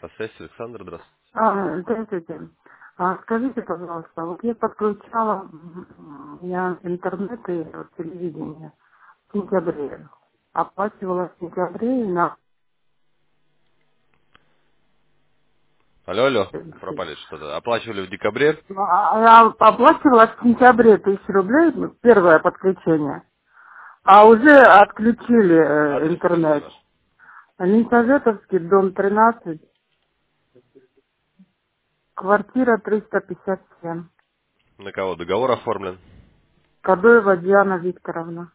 Связь, Александр, здравствуйте. Здравствуйте. Скажите, пожалуйста, вот я подключала я интернет и телевидение в сентябре. Оплачивала в сентябре и на... Алло, алло, пропали что-то. Оплачивали в декабре? Я оплачивала в сентябре 1000 рублей, первое подключение, а уже отключили Адрес скажите интернет. ваш. Ленинградовский, дом 13, квартира 357. На кого договор оформлен? Кадоева Диана Викторовна.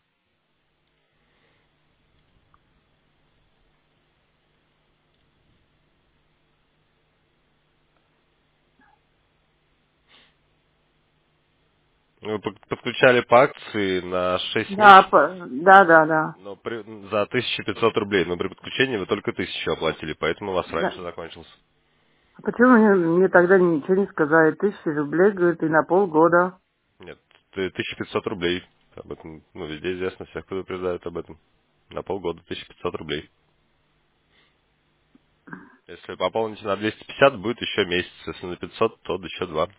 Вы подключали по акции на 6 Да, месяцев, да. но за 1500 рублей. Но при подключении вы только 1000 оплатили, поэтому у вас Да. раньше закончился. А почему мне тогда ничего не сказали? 1000 рублей, говорит, и на полгода. Нет, 1500 рублей. Об этом, везде известно, всех предупреждают об этом. На полгода 1500 рублей. Если пополните на 250, будет еще месяц. Если на 500, то еще 2.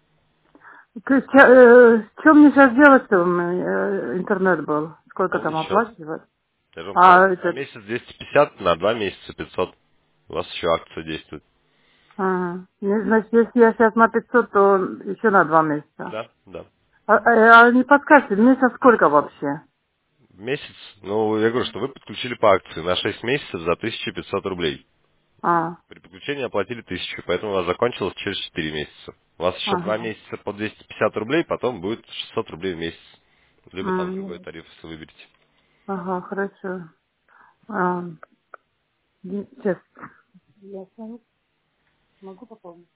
Что мне сейчас делать-то? Интернет был. Сколько Полный там счет. оплачивать? Я же вам сказал, А на этот... месяц 250, на 2 месяца 500. У вас еще акция действует. Ага. Значит, если я сейчас на 500, то еще на 2 месяца. Да, да. Не подскажете, месяц сколько вообще? В месяц, я говорю, что вы подключили по акции на 6 месяцев за 1500 рублей. А, При подключении оплатили 1000, поэтому у вас закончилось через 4 месяца. У вас еще 2 ага. месяца по 250 рублей, потом будет 600 рублей в месяц. Либо там другой тариф, если выберете. Ага, хорошо. А, сейчас. Я сам могу пополнить?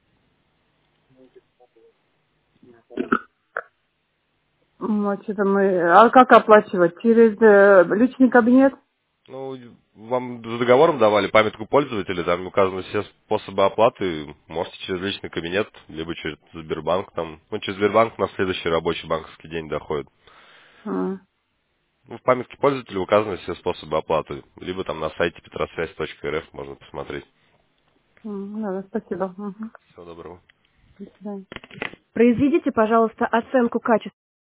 Что-то мы... А как оплачивать? Через личный кабинет? Вам за договором давали памятку пользователя, там указаны все способы оплаты. Можете через личный кабинет, либо через Сбербанк. Через Сбербанк на следующий рабочий банковский день доходит. А, В памятке пользователя указаны все способы оплаты. Либо там на сайте petrosвязь.рф можно посмотреть. ладно, спасибо. Мгм. Всего доброго. До свидания. Произведите, пожалуйста, оценку качества